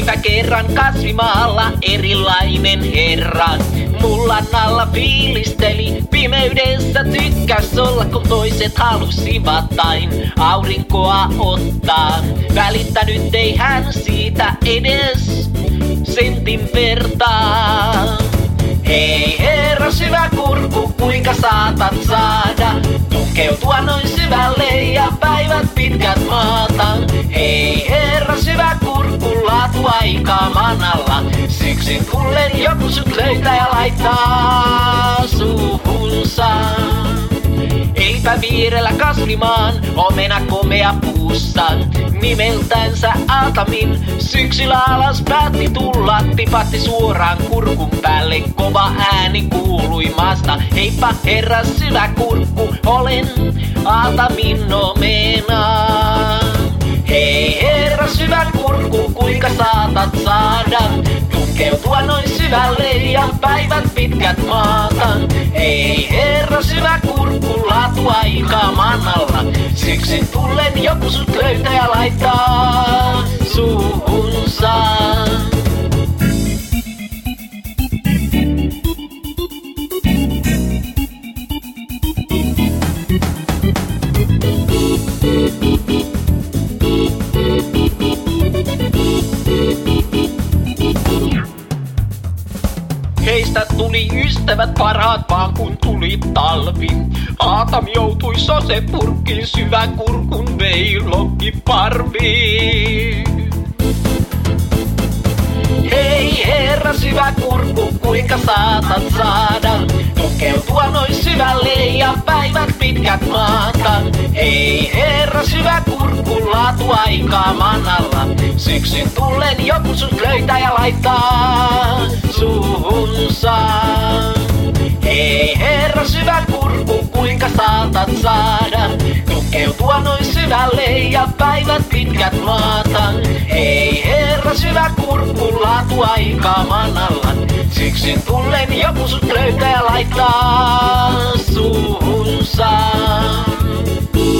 Kävipä kerran kasvimaalla erilainen herra. Mullan alla fiilisteli, pimeydessä tykkäs olla, kun toiset halusivat tain aurinkoa ottaa. Välittänyt ei hän siitä edes sentin vertaa. Hei herra syvä kurkku, kuinka saatat saada tunkeutua noin syvälle ja päivät pitkät maata. Hei herra syvä kurkku, laatu aikaa manalla. Syksyn tullen joku sut löytää ja laittaa suuhunsa. Eipä viirellä kasvimaan omena komea puussa. Nimeltänsä Atamin syksyllä alas päätti tulla. Tipatti suoraan kurkun päälle, kova ääni kuului maasta. Heippa herra syvä kurkku, olen Atamin omena. Hei herra syvä kurkku, kuinka saatat saada tunkeutua noin syvälle ja päivät pitkät maata. Hei herra syvä kurkku, laatu aikaa manalla. Syksyn tullen joku sut löytää ja laittaa suuhunsa. Heistä tuli ystävät parhaat vaan kun tuli talvi. Aatam joutui sosepurkkiin, syvä kurkun vei lokkiparviin. Hei herra syvä kurkku, kuinka saatat saada tunkeutua noin syvälle ja päivät pitkät maata. Hei herra syvä kurkku, laatu aikaa manalla. Syksyn tullen joku sut löytää ja laittaa suuhunsa. Hei herra syvä kurkku, kuinka saatat saada tunkeutua noin syvälle ja päivät pitkät maata. Hei herra syvä kurkku, laatu aikaa manalla. Syksyn tullen joku sut löytää ja laittaa suuhunsa.